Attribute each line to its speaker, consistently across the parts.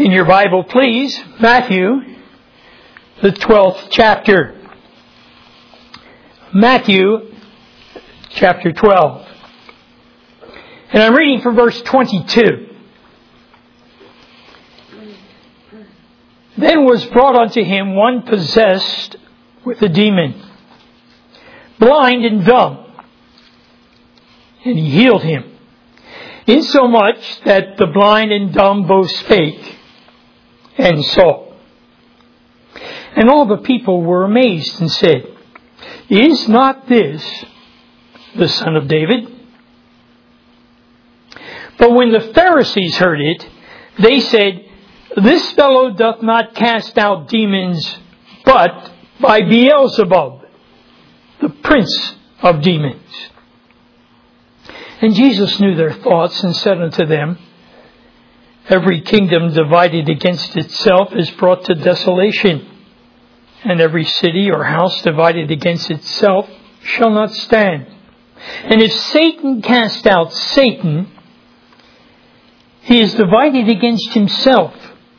Speaker 1: In your Bible, please, Matthew, the 12th chapter. Matthew, chapter 12. And I'm reading from verse 22. Then was brought unto him one possessed with a demon, blind and dumb, and he healed him, insomuch that the blind and dumb both spake and saw. And all the people were amazed and said, Is not this the Son of David? But when the Pharisees heard it, they said, This fellow doth not cast out demons, but by Beelzebub, the prince of demons. And Jesus knew their thoughts, and said unto them, Every kingdom divided against itself is brought to desolation, and every city or house divided against itself shall not stand. And if Satan cast out Satan, he is divided against himself.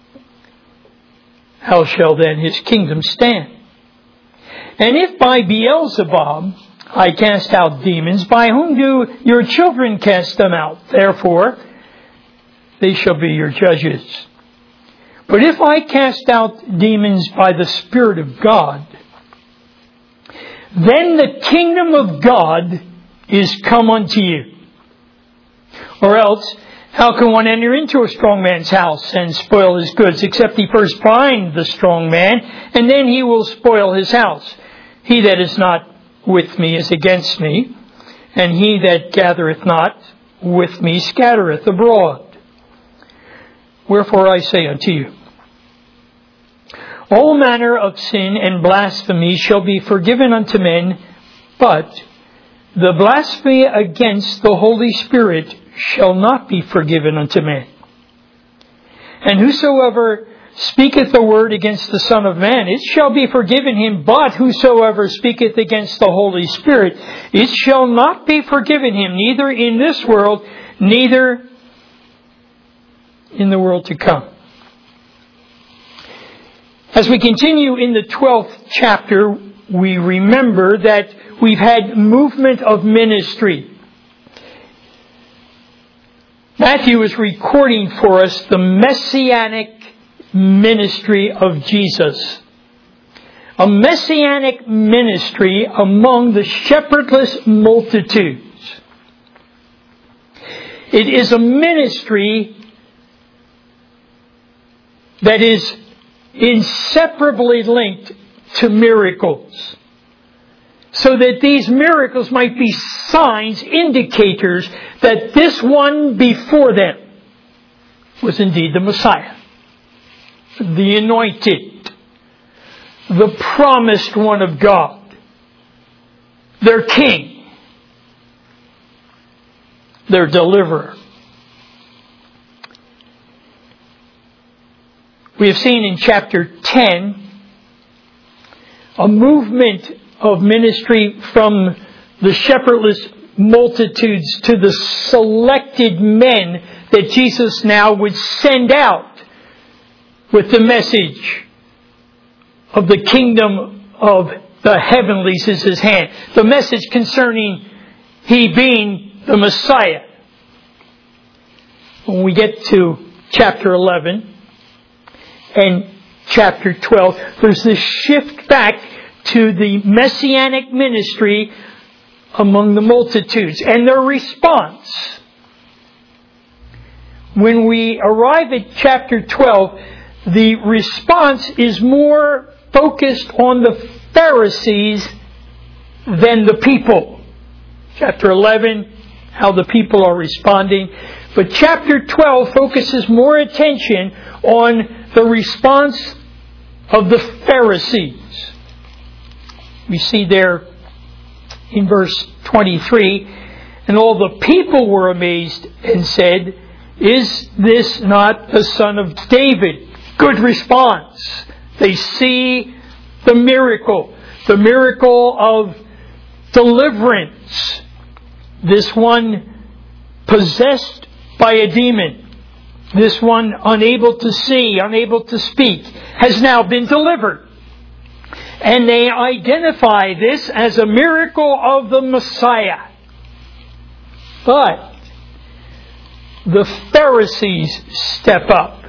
Speaker 1: How shall then his kingdom stand? And if by Beelzebub I cast out demons, by whom do your children cast them out? Therefore, they shall be your judges. But if I cast out demons by the Spirit of God, then the kingdom of God is come unto you. Or else, how can one enter into a strong man's house and spoil his goods, except he first bind the strong man, and then he will spoil his house? He that is not with me is against me, and he that gathereth not with me scattereth abroad. Wherefore I say unto you, all manner of sin and blasphemy shall be forgiven unto men, but the blasphemy against the Holy Spirit shall not be forgiven unto men. And whosoever speaketh a word against the Son of Man, it shall be forgiven him, but whosoever speaketh against the Holy Spirit, it shall not be forgiven him, neither in this world, neither in the world to come. As we continue in the 12th chapter, we remember that we've had movement of ministry. Matthew is recording for us the messianic ministry of Jesus. A messianic ministry among the shepherdless multitudes. It is a ministry that is inseparably linked to miracles, so that these miracles might be signs, indicators that this one before them was indeed the Messiah, the anointed, the promised one of God, their king, their deliverer. We have seen in chapter 10 a movement of ministry from the shepherdless multitudes to the selected men that Jesus now would send out with the message of the kingdom of the heavenlies is his hand. The message concerning he being the Messiah. When we get to chapter 11 and chapter 12, there's this shift back to the messianic ministry among the multitudes and their response. When we arrive at chapter 12, the response is more focused on the Pharisees than the people. Chapter 11, how the people are responding. But chapter 12 focuses more attention on the response of the Pharisees. We see there in verse 23, and all the people were amazed and said, Is this not the Son of David? Good response. They see the miracle of deliverance. This one possessed by a demon, this one unable to see, unable to speak, has now been delivered. And they identify this as a miracle of the Messiah. But the Pharisees step up.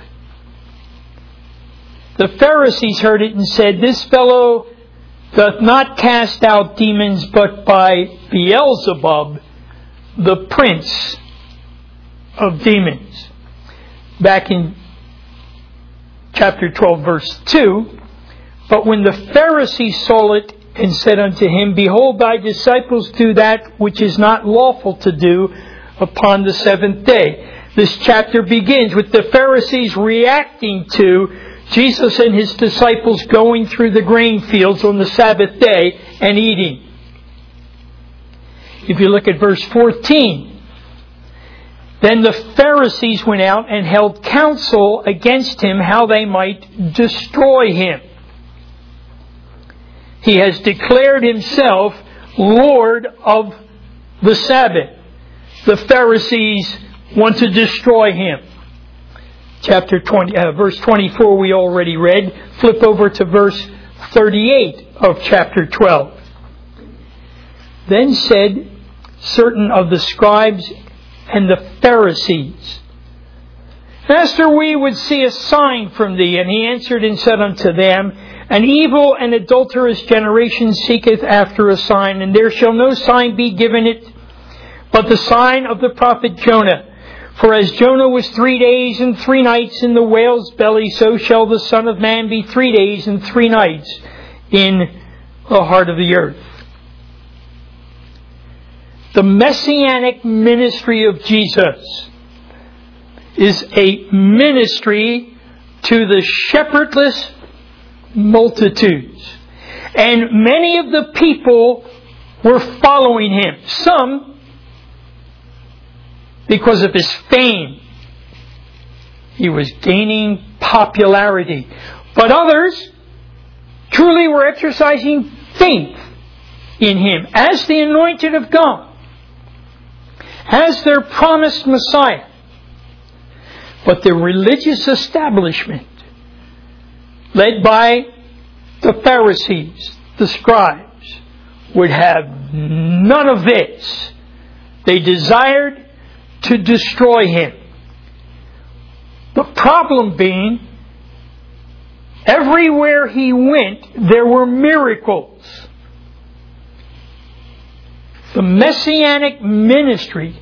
Speaker 1: The Pharisees heard it and said, "This fellow doth not cast out demons, but by Beelzebub, the prince of demons." Back in chapter 12, verse 2, "But when the Pharisees saw it, and said unto him, Behold, thy disciples do that which is not lawful to do upon the seventh day." This chapter begins with the Pharisees reacting to Jesus and His disciples going through the grain fields on the Sabbath day and eating. If you look at verse 14, "Then the Pharisees went out and held counsel against Him how they might destroy Him. He has declared Himself Lord of the Sabbath." The Pharisees want to destroy Him. Chapter 20, verse 24 we already read. Flip over to verse 38 of chapter 12. "Then said certain of the scribes and the Pharisees, Master, we would see a sign from thee. And He answered and said unto them, An evil and adulterous generation seeketh after a sign, and there shall no sign be given it, but the sign of the prophet Jonah. For as Jonah was 3 days and 3 nights in the whale's belly, so shall the Son of Man be 3 days and 3 nights in the heart of the earth." The messianic ministry of Jesus is a ministry to the shepherdless multitudes. And many of the people were following Him. Some because of His fame. He was gaining popularity. But others truly were exercising faith in Him as the anointed of God, as their promised Messiah. But the religious establishment, led by the Pharisees, the scribes, would have none of this. They desired to destroy Him. The problem being, everywhere He went, there were miracles. The messianic ministry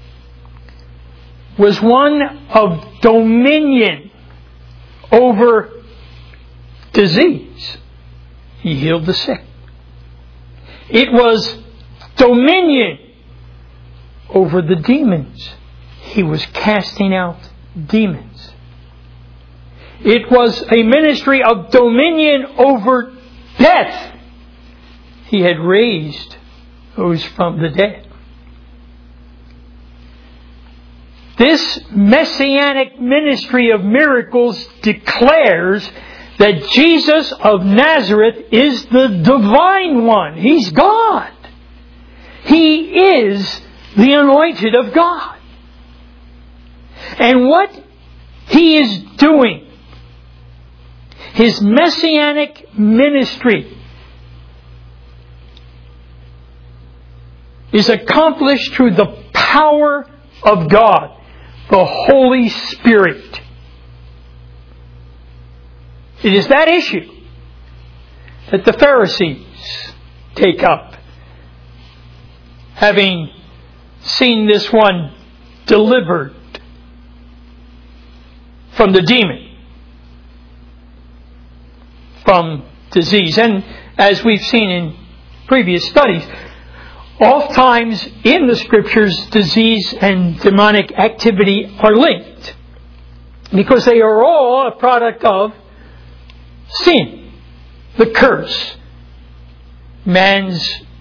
Speaker 1: was one of dominion over disease. He healed the sick. It was dominion over the demons. He was casting out demons. It was a ministry of dominion over death. He had raised those from the dead. This messianic ministry of miracles declares that Jesus of Nazareth is the divine one. He's God. He is the anointed of God. And what He is doing, His messianic ministry, is accomplished through the power of God, the Holy Spirit. It is that issue that the Pharisees take up, having seen this one delivered from the demon, from disease. And as we've seen in previous studies, oftentimes in the Scriptures, disease and demonic activity are linked, because they are all a product of sin, the curse, man's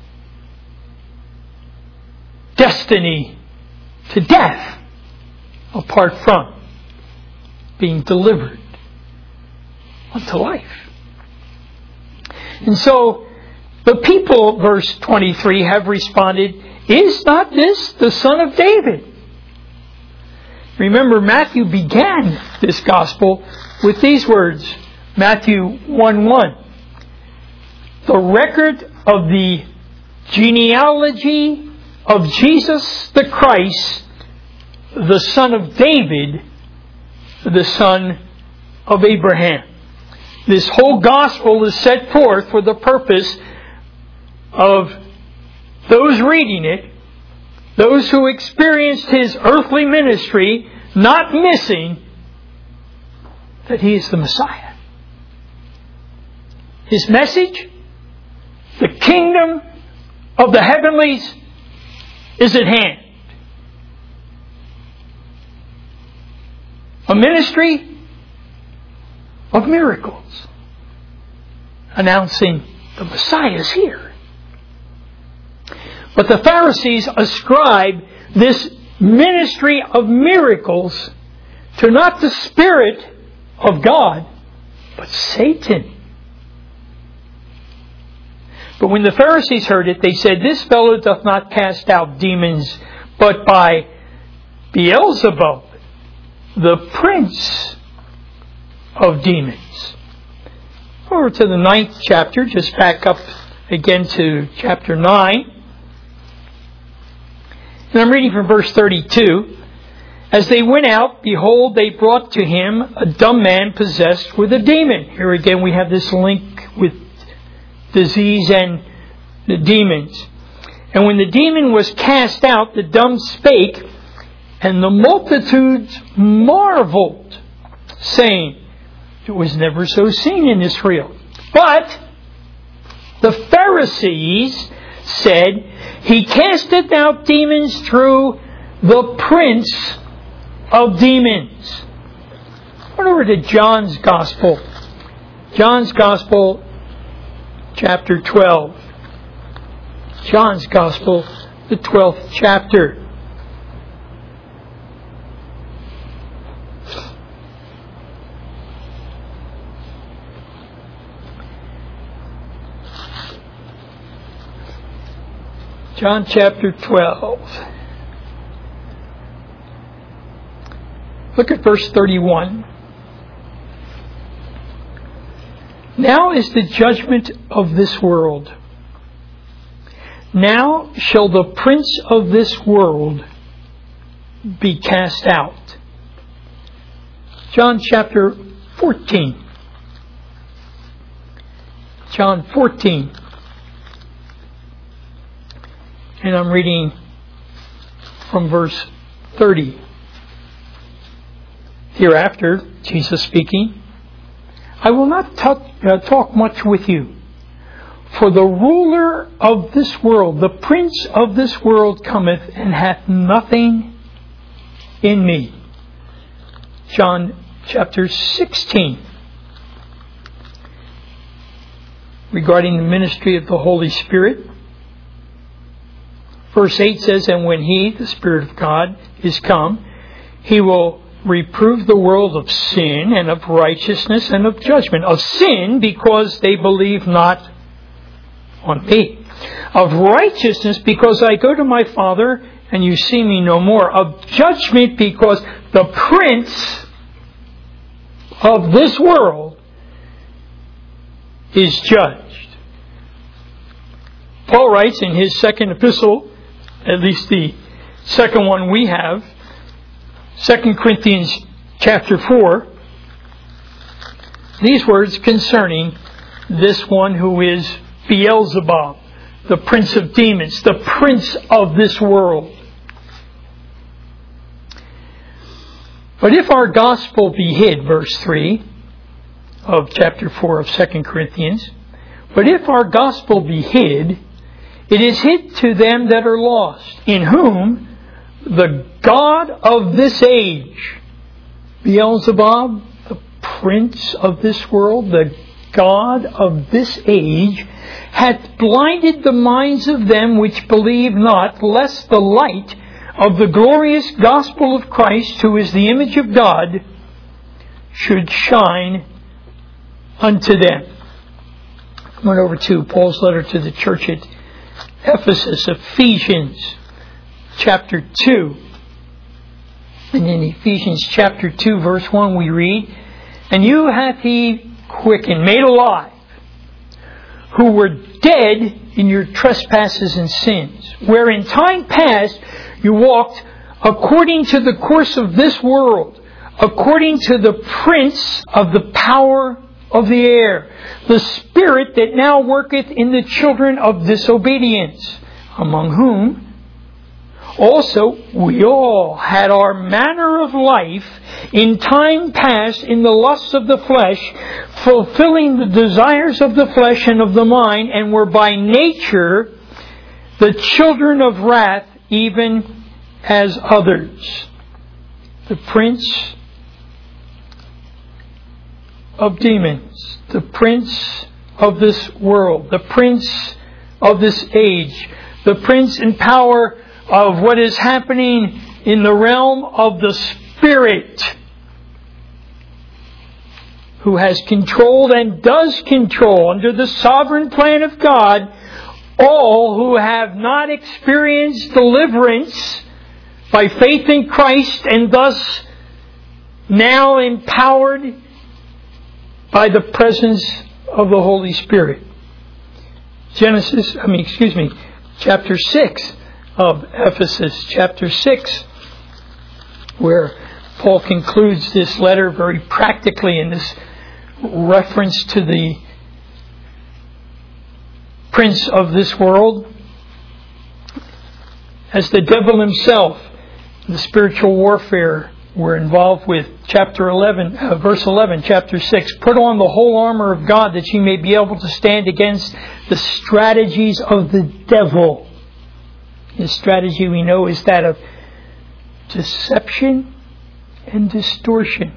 Speaker 1: destiny to death apart from being delivered unto life. And so the people, verse 23, have responded, "Is not this the Son of David? Remember, Matthew began this gospel with these words, Matthew 1:1. The record of the genealogy of Jesus the Christ, the son of David, the son of Abraham. This whole gospel is set forth for the purpose of those reading it, those who experienced His earthly ministry, not missing that He is the Messiah. His message, the kingdom of the heavenlies is at hand. A ministry of miracles, announcing the Messiah is here. But the Pharisees ascribe this ministry of miracles to not the Spirit of God, but Satan. But when the Pharisees heard it, they said, "This fellow doth not cast out demons, but by Beelzebub, the prince of demons." Over to the 9th chapter, just back up again to chapter 9. And I'm reading from verse 32. As they went out, behold, they brought to him a dumb man possessed with a demon. Here again we have this link with disease and the demons. And when the demon was cast out, the dumb spake, and the multitudes marveled, saying, "It was never so seen in Israel." But the Pharisees said, "He casteth out demons through the prince of demons." Turn over to John's Gospel. John's Gospel, chapter 12. John's Gospel, the 12th chapter. John chapter 12. Look at verse 31. Now is the judgment of this world. Now shall the prince of this world be cast out. John chapter 14. John 14. And I'm reading from verse 30. Hereafter, Jesus speaking, "I will not talk much with you, for the ruler of this world, the prince of this world cometh, and hath nothing in me." John chapter 16. Regarding the ministry of the Holy Spirit. Verse 8 says, "And when He, the Spirit of God, is come, He will reprove the world of sin and of righteousness and of judgment. Of sin, because they believe not on me. Of righteousness, because I go to my Father and you see me no more. Of judgment, because the prince of this world is judged." Paul writes in his second epistle, at least the second one we have, 2 Corinthians chapter 4, these words concerning this one who is Beelzebub, the prince of demons, the prince of this world. "But if our gospel be hid," verse 3 of chapter 4 of 2 Corinthians, "but if our gospel be hid, it is hid to them that are lost, in whom the god of this age," Beelzebub, the prince of this world, the god of this age, "hath blinded the minds of them which believe not, lest the light of the glorious gospel of Christ, who is the image of God, should shine unto them." I went over to Paul's letter to the church at Ephesus, Ephesians chapter 2. And in Ephesians chapter 2, verse 1, we read, "And you hath He quickened, made alive, who were dead in your trespasses and sins, where in time past you walked according to the course of this world, according to the prince of the power of the air, the spirit that now worketh in the children of disobedience, among whom also we all had our manner of life in time past in the lusts of the flesh, fulfilling the desires of the flesh and of the mind, and were by nature the children of wrath, even as others." The prince of demons, the prince of this world, the prince of this age, the prince and power of what is happening in the realm of the Spirit, who has controlled and does control under the sovereign plan of God all who have not experienced deliverance by faith in Christ, and thus now empowered by the presence of the Holy Spirit. Chapter 6 of Ephesus, chapter 6, where Paul concludes this letter very practically in this reference to the prince of this world, as the devil himself, the spiritual warfare we're involved with. Chapter 11, verse 11, chapter 6, "Put on the whole armor of God that you may be able to stand against the strategies of the devil." His strategy, we know, is that of deception and distortion.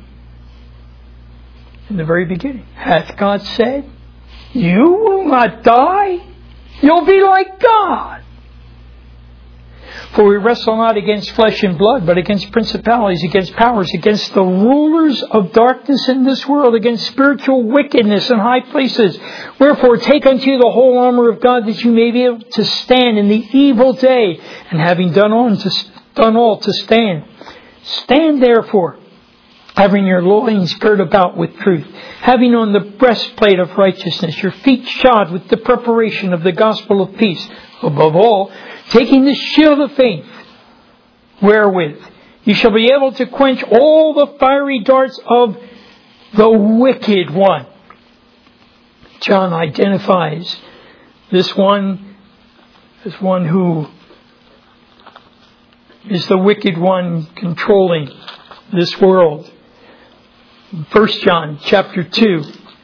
Speaker 1: In the very beginning, "Hath God said, you will not die? You'll be like God." "For we wrestle not against flesh and blood, but against principalities, against powers, against the rulers of darkness in this world, against spiritual wickedness in high places. Wherefore take unto you the whole armor of God, that you may be able to stand in the evil day, and having done all to stand. Stand therefore, having your loins girt about with truth, having on the breastplate of righteousness, your feet shod with the preparation of the gospel of peace. Above all, taking the shield of faith, wherewith you shall be able to quench all the fiery darts of the wicked one." John identifies this one as one who is the wicked one controlling this world. 1 John chapter 2.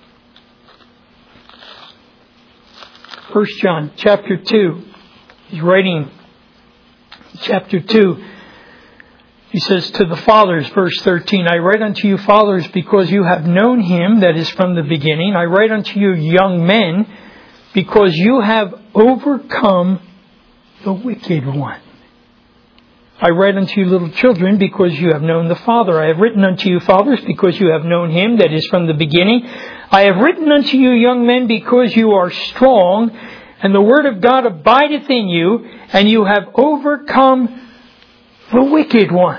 Speaker 1: 1 John chapter 2. He's writing chapter 2. He says to the fathers, verse 13, "I write unto you, fathers, because you have known Him that is from the beginning. I write unto you, young men, because you have overcome the wicked one. I write unto you, little children, because you have known the Father. I have written unto you, fathers, because you have known Him that is from the beginning. I have written unto you, young men, because you are strong, and the word of God abideth in you, and you have overcome the wicked one."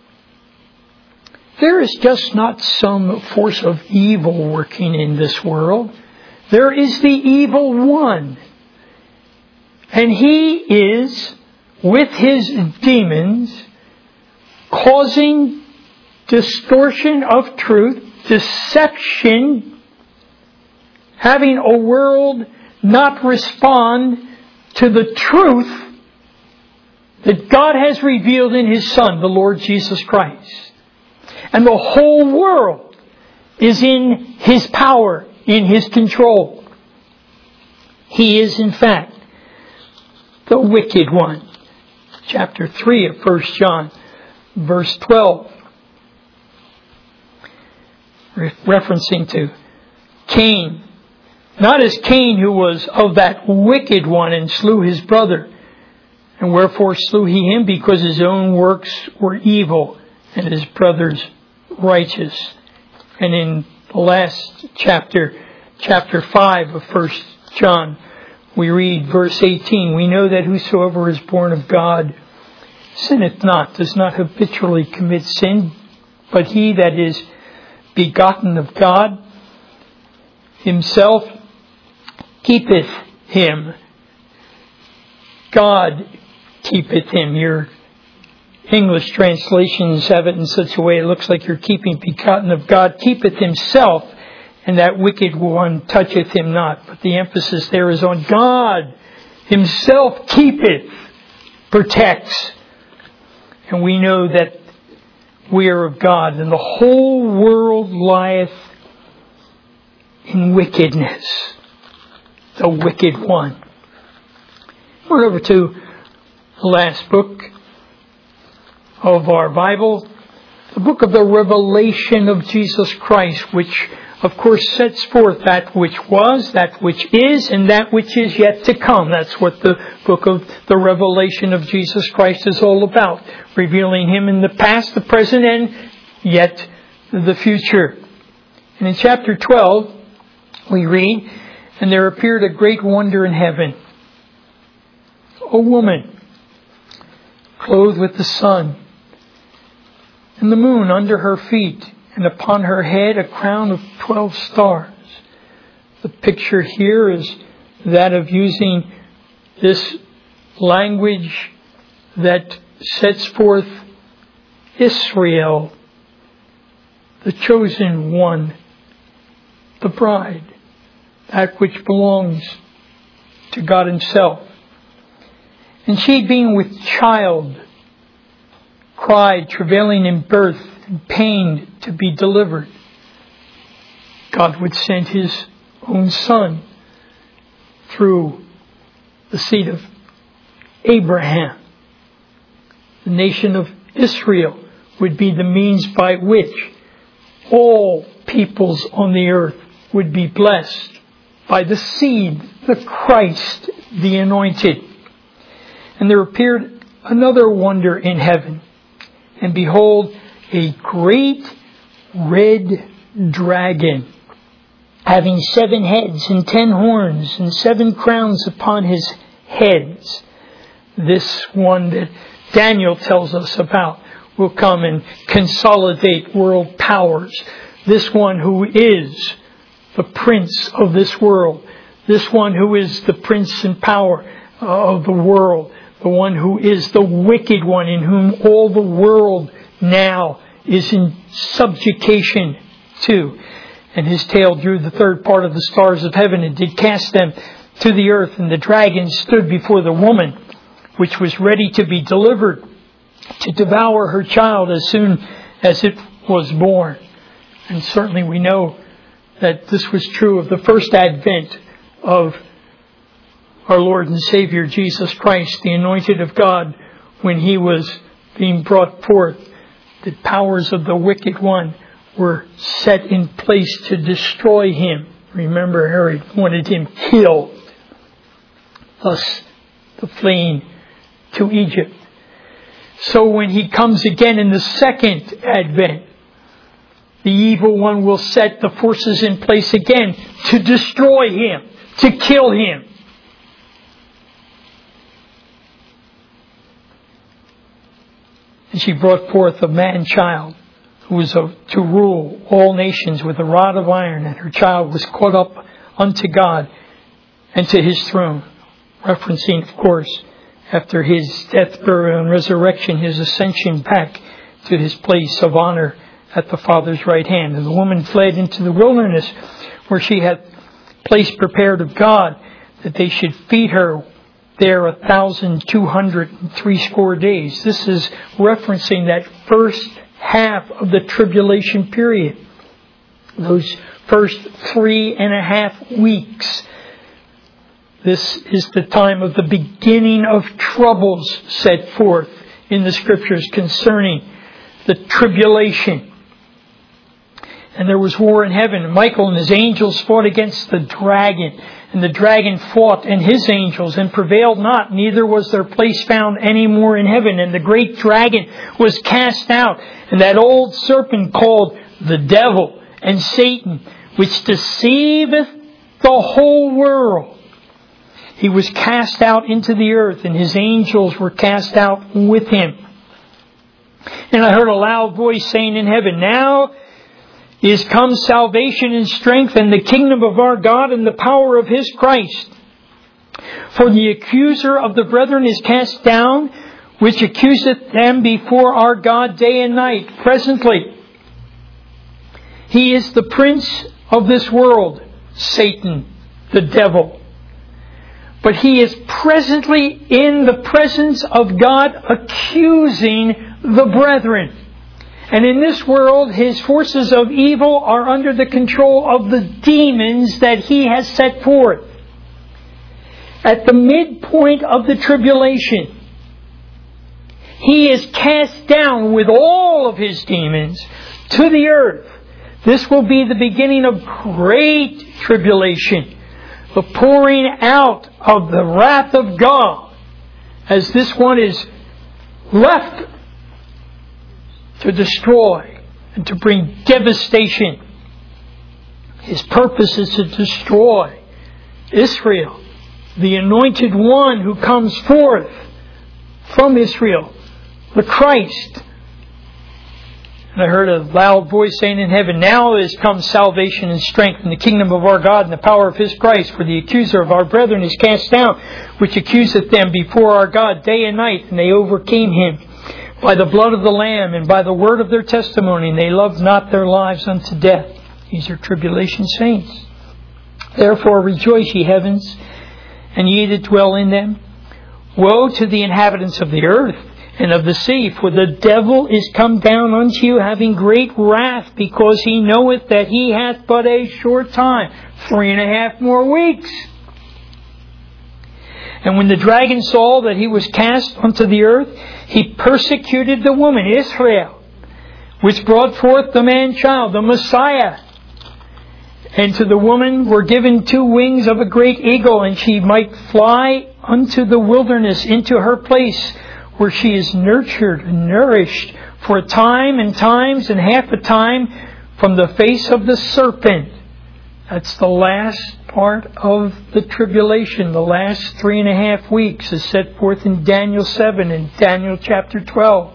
Speaker 1: There is just not some force of evil working in this world. There is the evil one. And he is, with his demons, causing distortion of truth, deception, having a world not respond to the truth that God has revealed in His Son, the Lord Jesus Christ. And the whole world is in His power, in His control. He is, in fact, the wicked one. Chapter 3 of 1 John, verse 12. Referencing to Cain. Not as Cain, who was of that wicked one and slew his brother. And wherefore slew he him? Because his own works were evil and his brother's righteous. And in the last chapter, chapter 5 of 1 John, we read verse 18, "We know that whosoever is born of God sinneth not, does not habitually commit sin, but he that is begotten of God himself keepeth him. God keepeth him. Your English translations have it in such a way it looks like you're keeping begotten of God, keepeth himself, and that wicked one toucheth him not. But the emphasis there is on God himself keepeth, protects. And we know that we are of God, and the whole world lieth in wickedness. The wicked one. We're over to the last book of our Bible, the book of the Revelation of Jesus Christ, which of course sets forth that which was, that which is, and that which is yet to come. That's what the book of the Revelation of Jesus Christ is all about. Revealing Him in the past, the present, and yet the future. And in chapter 12, we read, "And there appeared a great wonder in heaven. A woman, clothed with the sun, and the moon under her feet, and upon her head a crown of 12 stars. The picture here is that of using this language that sets forth Israel, the chosen one, the bride, that which belongs to God Himself. And she, being with child, cried, travailing in birth, and pained to be delivered. God would send His own Son through the seed of Abraham. The nation of Israel would be the means by which all peoples on the earth would be blessed by the seed, the Christ, the anointed. And there appeared another wonder in heaven. And behold, a great red dragon, having 7 heads and 10 horns and 7 crowns upon his heads. This one that Daniel tells us about will come and consolidate world powers. This one who is the prince of this world. This one who is the prince and power of the world. The one who is the wicked one, in whom all the world now is in subjugation to. And his tail drew the third part of the stars of heaven and did cast them to the earth. And the dragon stood before the woman, which was ready to be delivered, to devour her child as soon as it was born. And certainly we know that this was true of the first advent of our Lord and Savior Jesus Christ, the anointed of God, when He was being brought forth. The powers of the wicked one were set in place to destroy Him. Remember, Herod wanted Him killed. Thus, the fleeing to Egypt. So when He comes again in the second advent, the evil one will set the forces in place again to destroy Him, to kill Him. And she brought forth a man-child who was to rule all nations with a rod of iron, and her child was caught up unto God and to His throne. Referencing, of course, after His death, burial, and resurrection, His ascension back to His place of honor at the Father's right hand. And the woman fled into the wilderness, where she had place prepared of God, that they should feed her there 1,260 days. This is referencing that first half of the tribulation period. Those first 3.5 weeks. This is the time of the beginning of troubles set forth in the Scriptures concerning the tribulation. And there was war in heaven. Michael and his angels fought against the dragon. And the dragon fought and his angels and prevailed not. Neither was their place found any more in heaven. And the great dragon was cast out. And that old serpent called the devil and Satan, which deceiveth the whole world. He was cast out into the earth, and his angels were cast out with him. And I heard a loud voice saying in heaven, now is come salvation and strength and the kingdom of our God and the power of his Christ. For the accuser of the brethren is cast down, which accuseth them before our God day and night. Presently, he is the prince of this world, Satan, the devil. But he is presently in the presence of God accusing the brethren. And in this world, his forces of evil are under the control of the demons that he has set forth. At the midpoint of the tribulation, he is cast down with all of his demons to the earth. This will be the beginning of great tribulation, the pouring out of the wrath of God, as this one is left to destroy and to bring devastation. His purpose is to destroy Israel, the anointed one who comes forth from Israel, the Christ. And I heard a loud voice saying in heaven, now is come salvation and strength in the kingdom of our God and the power of his Christ. For the accuser of our brethren is cast down, which accuseth them before our God day and night. And they overcame him by the blood of the Lamb and by the word of their testimony. And they loved not their lives unto death. These are tribulation saints. Therefore rejoice, ye heavens, and ye that dwell in them. Woe to the inhabitants of the earth and of the sea, for the devil is come down unto you, having great wrath, because he knoweth that he hath but a short time, 3.5 more weeks. And when the dragon saw that he was cast unto the earth, he persecuted the woman, Israel, which brought forth the man-child, the Messiah. And to the woman were given 2 wings of a great eagle, and she might fly unto the wilderness, into her place, where she is nurtured and nourished for a time and times and half a time from the face of the serpent. That's the last part of the tribulation. The last 3.5 weeks is set forth in Daniel 7 and Daniel chapter 12.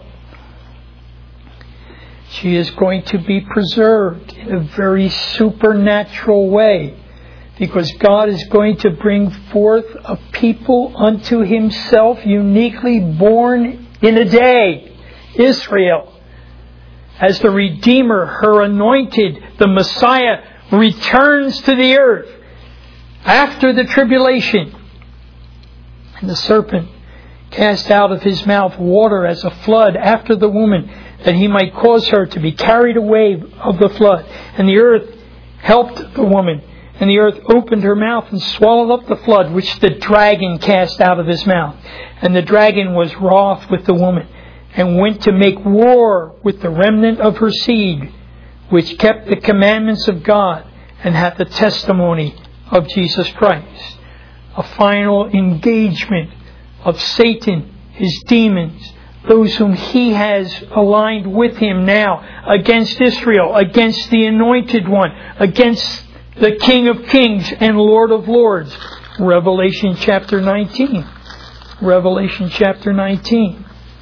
Speaker 1: She is going to be preserved in a very supernatural way, because God is going to bring forth a people unto himself, uniquely born in a day, Israel. As the Redeemer, her anointed, the Messiah, returns to the earth after the tribulation. And the serpent cast out of his mouth water as a flood after the woman, that he might cause her to be carried away of the flood. And the earth helped the woman. And the earth opened her mouth and swallowed up the flood, which the dragon cast out of his mouth. And the dragon was wroth with the woman, and went to make war with the remnant of her seed, which kept the commandments of God, and hath the testimony of Jesus Christ. A final engagement of Satan, his demons, those whom he has aligned with him now, against Israel, against the anointed one, against the King of Kings and Lord of Lords. Revelation chapter 19. Revelation chapter 19.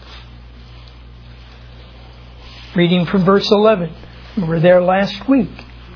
Speaker 1: Reading from verse 11. We were there last week.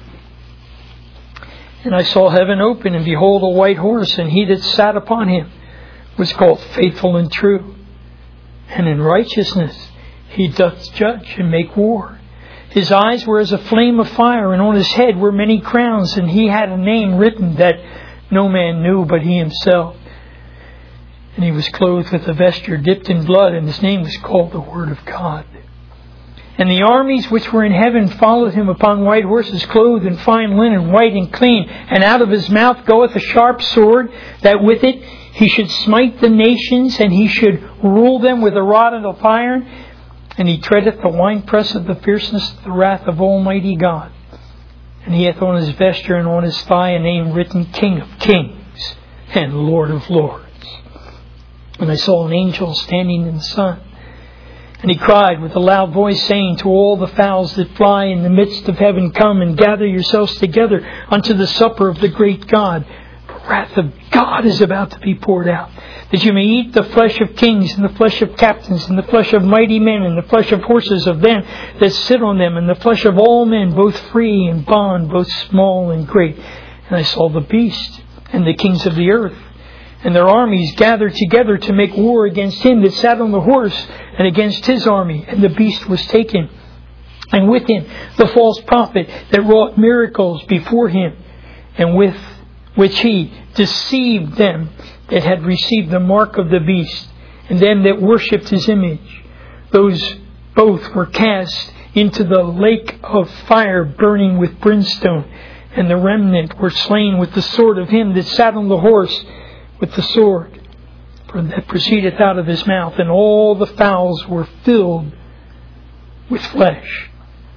Speaker 1: And I saw heaven open, and behold a white horse, and he that sat upon him was called Faithful and True. And in righteousness he doth judge and make war. His eyes were as a flame of fire, and on his head were many crowns, and he had a name written that no man knew but he himself. And he was clothed with a vesture dipped in blood, and his name was called the Word of God. And the armies which were in heaven followed him upon white horses, clothed in fine linen, white and clean. And out of his mouth goeth a sharp sword, that with it he should smite the nations, and he should rule them with a rod of iron. And he treadeth the winepress of the fierceness of the wrath of Almighty God. And he hath on his vesture and on his thigh a name written, King of Kings and Lord of Lords. And I saw an angel standing in the sun. And he cried with a loud voice, saying to all the fowls that fly in the midst of heaven, Come and gather yourselves together unto the supper of the great God, wrath of God is about to be poured out, that you may eat the flesh of kings, and the flesh of captains, and the flesh of mighty men, and the flesh of horses of them that sit on them, and the flesh of all men, both free and bond, both small and great. And I saw the beast and the kings of the earth, and their armies gathered together to make war against him that sat on the horse, and against his army. And the beast was taken, and with him the false prophet that wrought miracles before him, and with which he deceived them that had received the mark of the beast, and them that worshipped his image. Those both were cast into the lake of fire burning with brimstone. And the remnant were slain with the sword of him that sat on the horse, with the sword that proceedeth out of his mouth. And all the fowls were filled with flesh.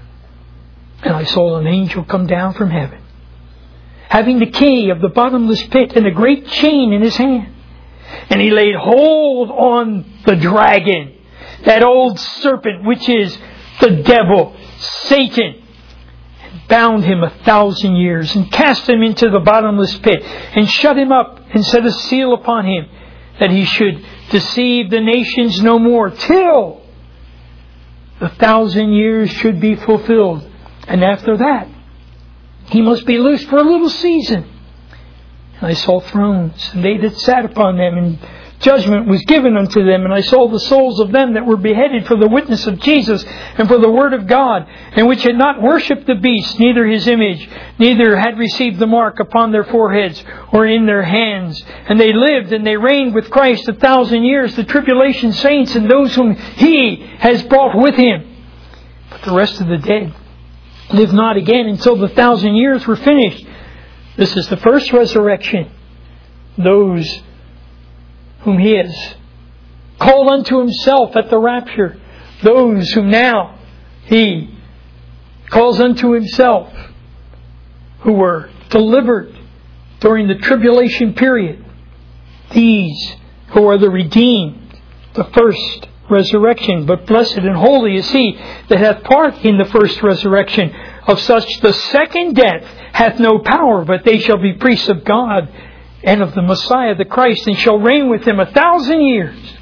Speaker 1: And I saw an angel come down from heaven, having the key of the bottomless pit and a great chain in his hand. And he laid hold on the dragon, that old serpent, which is the devil, Satan, and bound him 1,000 years, and cast him into the bottomless pit, and shut him up, and set a seal upon him, that he should deceive the nations no more, till the 1,000 years should be fulfilled. And after that, he must be loosed for a little season. And I saw thrones, and they that sat upon them, and judgment was given unto them. And I saw the souls of them that were beheaded for the witness of Jesus, and for the word of God, and which had not worshipped the beast, neither his image, neither had received the mark upon their foreheads or in their hands. And they lived and they reigned with Christ 1,000 years, the tribulation saints, and those whom he has brought with him. But the rest of the dead live not again until the 1,000 years were finished. This is the first resurrection. Those whom he has called unto himself at the rapture. Those whom now he calls unto himself, who were delivered during the tribulation period. These who are the redeemed, the first resurrection. But blessed and holy is he that hath part in the first resurrection. Of such the second death hath no power, but they shall be priests of God and of the Messiah, the Christ, and shall reign with him 1,000 years.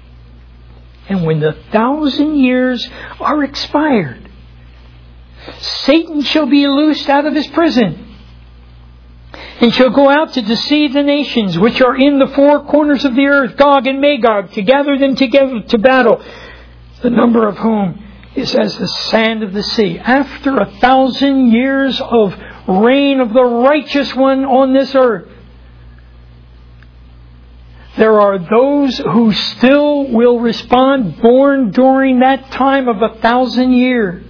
Speaker 1: And when the 1,000 years are expired, Satan shall be loosed out of his prison, and shall go out to deceive the nations which are in the four corners of the earth, Gog and Magog, to gather them together to battle, the number of whom is as the sand of the sea. After 1,000 years of reign of the righteous one on this earth, there are those who still will respond, born during that time of 1,000 years,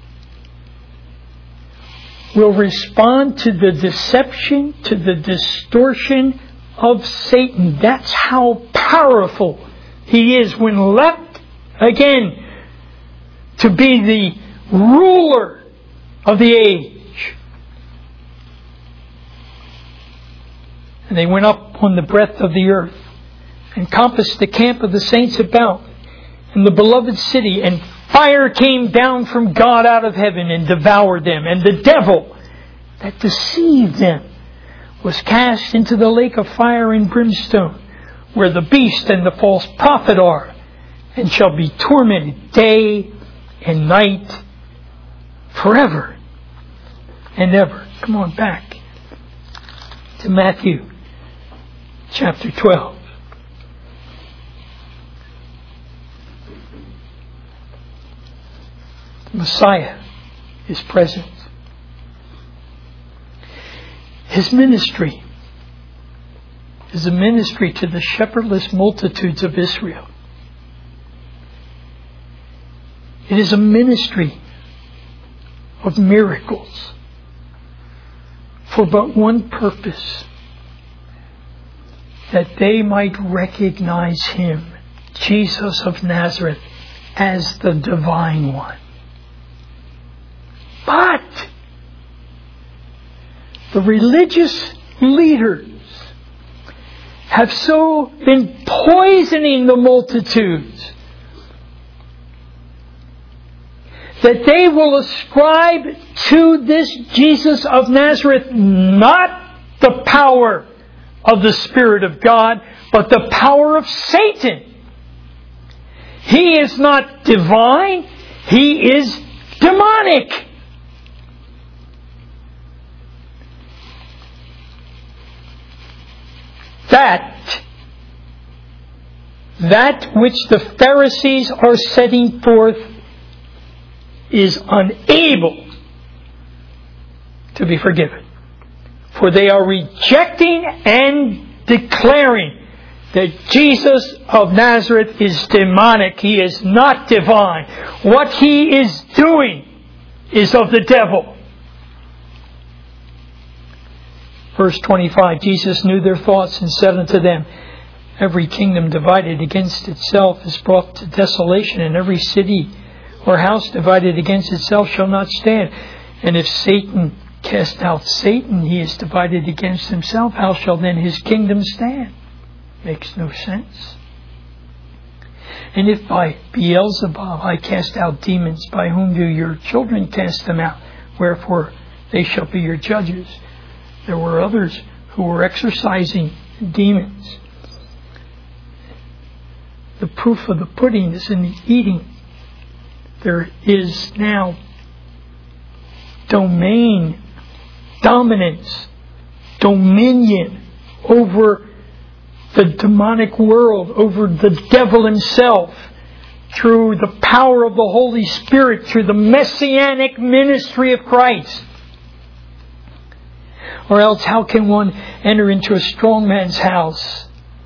Speaker 1: will respond to the deception, to the distortion of Satan. That's how powerful he is when left again to be the ruler of the age. And they went up on the breadth of the earth, and compassed the camp of the saints about, and the beloved city, and fire came down from God out of heaven and devoured them. And the devil that deceived them was cast into the lake of fire and brimstone, where the beast and the false prophet are, and shall be tormented day and night forever and ever. Come on back to Matthew chapter 12. The Messiah is present. His ministry is a ministry to the shepherdless multitudes of Israel. It is a ministry of miracles for but one purpose: that they might recognize him, Jesus of Nazareth, as the divine one. But the religious leaders have so been poisoning the multitudes that they will ascribe to this Jesus of Nazareth not the power of the Spirit of God, but the power of Satan. He is not divine. He is demonic. That which the Pharisees are setting forth is unable to be forgiven. For they are rejecting and declaring that Jesus of Nazareth is demonic. He is not divine. What He is doing is of the devil. Verse 25, Jesus knew their thoughts and said unto them, every kingdom divided against itself is brought to desolation, and every city or house divided against itself shall not stand. And if Satan cast out Satan, he is divided against himself. How shall then his kingdom stand? Makes no sense. And if by Beelzebub I cast out demons, by whom do your children cast them out? Wherefore they shall be your judges. There were others who were exorcising demons. The proof of the pudding is in the eating. There is now domain, dominance, dominion over the demonic world, over the devil himself, through the power of the Holy Spirit, through the messianic ministry of Christ. Or else how can one enter into a strong man's house?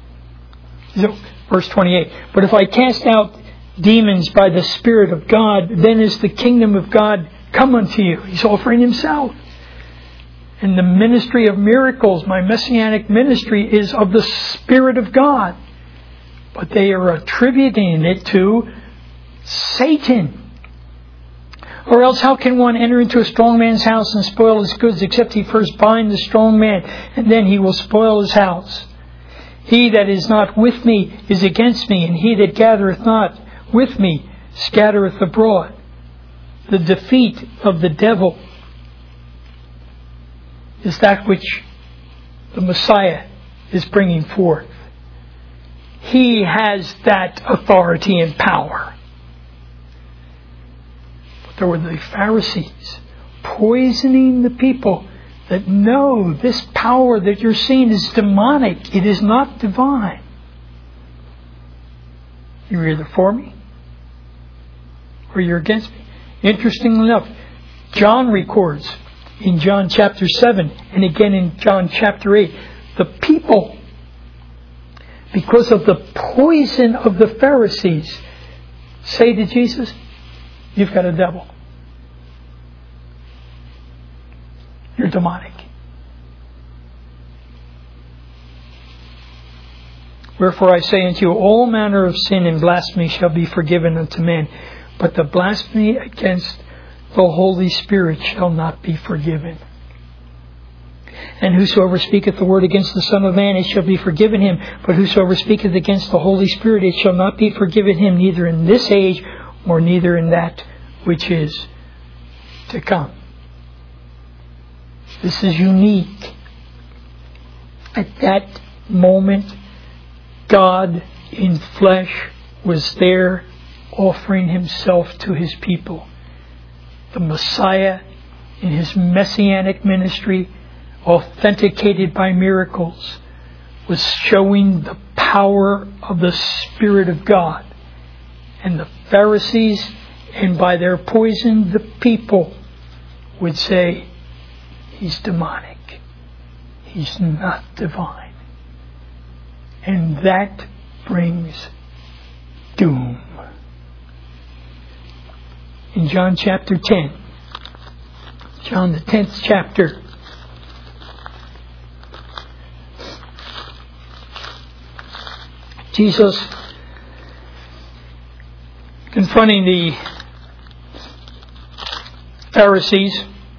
Speaker 1: Verse 28, but if I cast out demons by the Spirit of God, then is the kingdom of God come unto you. He's offering himself. And the ministry of miracles, my messianic ministry, is of the Spirit of God. But they are attributing it to Satan. Or else how can one enter into a strong man's house and spoil his goods, except he first bind the strong man, and then he will spoil his house? He that is not with me is against me, and he that gathereth not with me scattereth abroad. The defeat of the devil is that which the Messiah is bringing forth. He has that authority and power. But there were the Pharisees poisoning the people that no, this power that you're seeing is demonic. It is not divine. You're either for me or you're against me. Interestingly enough, John records in John chapter 7 and again in John chapter 8, the people, because of the poison of the Pharisees, say to Jesus, you've got a devil. You're demonic. Wherefore I say unto you, all manner of sin and blasphemy shall be forgiven unto men, but the blasphemy against the Holy Spirit shall not be forgiven. And whosoever speaketh the word against the Son of Man, it shall be forgiven him. But whosoever speaketh against the Holy Spirit, it shall not be forgiven him, neither in this age, or neither in that which is to come. This is unique. At that moment, God in flesh was there offering himself to his people. The Messiah in his messianic ministry, authenticated by miracles, was showing the power of the Spirit of God. And the Pharisees, and by their poison the people, would say, he's demonic. He's not divine. And that brings doom. In John chapter 10, John the 10th chapter, Jesus confronting the Pharisees.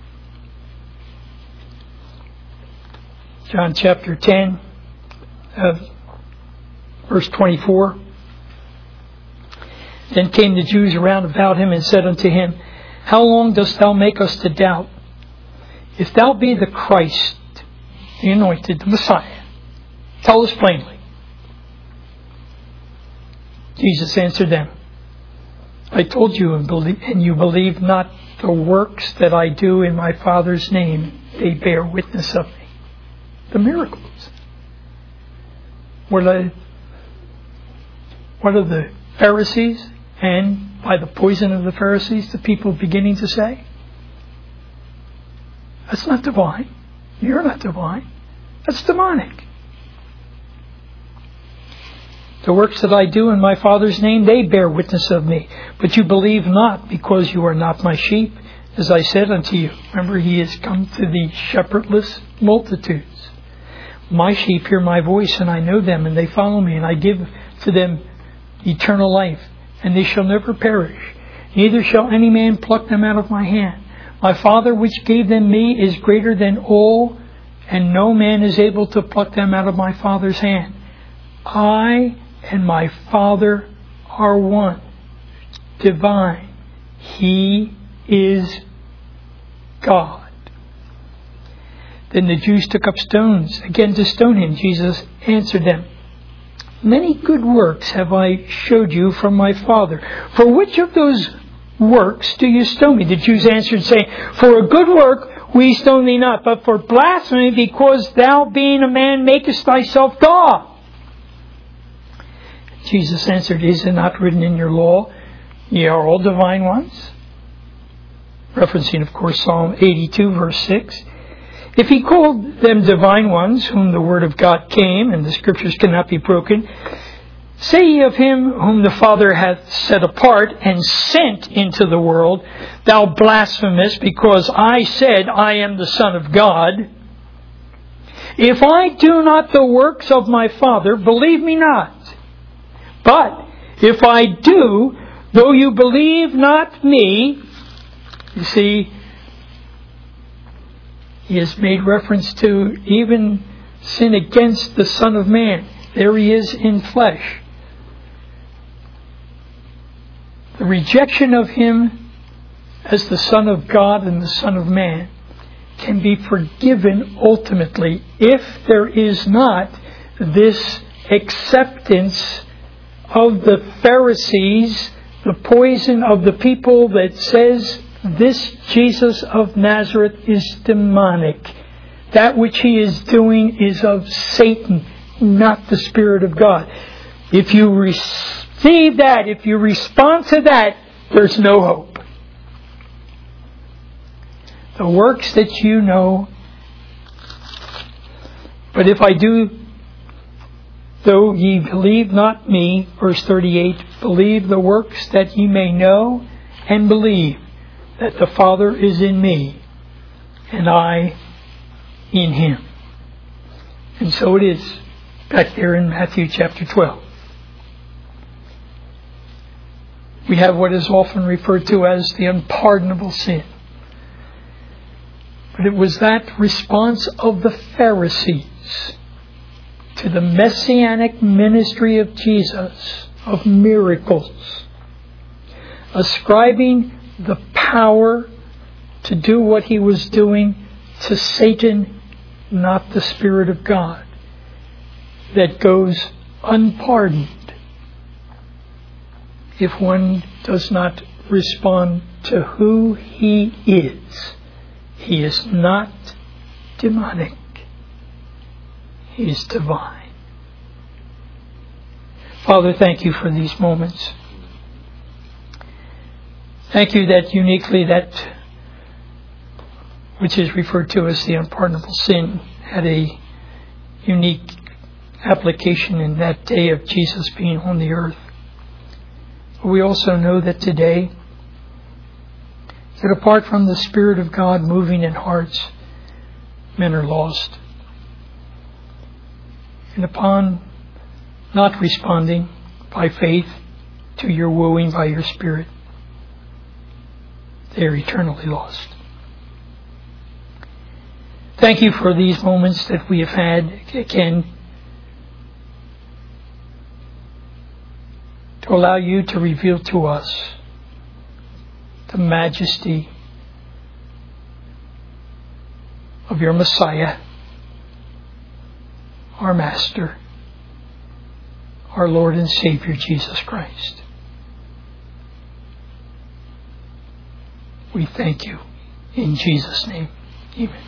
Speaker 1: John chapter 10, verse 24. Then came the Jews around about him and said unto him, how long dost thou make us to doubt? If thou be the Christ, the anointed, the Messiah, Tell us plainly. Jesus answered them, I told you, and you believe not. The works that I do in my Father's name, they bear witness of me. The miracles. What are the Pharisees, and by the poison of the Pharisees, the people beginning to say? That's not divine. You're not divine. That's demonic. The works that I do in my Father's name, they bear witness of me. But you believe not, because you are not my sheep, as I said unto you. Remember, he has come to the shepherdless multitudes. My sheep hear my voice, and I know them, and they follow me, and I give to them eternal life, and they shall never perish. Neither shall any man pluck them out of my hand. My Father which gave them me is greater than all, and no man is able to pluck them out of my Father's hand. I and my Father are one, divine. He is God. Then the Jews took up stones again to stone him. Jesus answered them, Many good works have I showed you from my Father. For which of those works do you stone me? The Jews answered, saying, For a good work we stone thee not, but for blasphemy, because thou being a man makest thyself God. Jesus answered, Is it not written in your law, ye are all divine ones? Referencing, of course, Psalm 82, verse 6. If he called them divine ones, whom the word of God came, and the scriptures cannot be broken, say ye of him whom the Father hath set apart and sent into the world, Thou blasphemest, because I said, I am the Son of God. If I do not the works of my Father, believe me not. But if I do, though you believe not me, you see, he has made reference to even sin against the Son of Man. There he is in flesh. The rejection of him as the Son of God and the Son of Man can be forgiven ultimately if there is not this acceptance of the Pharisees, the poison of the people that says this Jesus of Nazareth is demonic. That which he is doing is of Satan, not the Spirit of God. If you receive that, if you respond to that, there's no hope. The works that you know, but if I do, though ye believe not me, verse 38, believe the works that ye may know and believe that the Father is in me and I in him. And so it is back there in Matthew chapter 12. We have what is often referred to as the unpardonable sin. But it was that response of the Pharisees to the messianic ministry of Jesus, of miracles, ascribing the power to do what he was doing to Satan, not the Spirit of God, that goes unpardoned if one does not respond to who he is. He is not demonic. He is divine. Father, thank you for these moments. Thank you that uniquely that which is referred to as the unpardonable sin had a unique application in that day of Jesus being on the earth. But we also know that today, that apart from the Spirit of God moving in hearts, men are lost. And upon not responding by faith to your wooing by your Spirit, they are eternally lost. Thank you for these moments that we have had again to allow you to reveal to us the majesty of your Messiah, our Master, our Lord and Savior, Jesus Christ. We thank you. In Jesus' name, amen.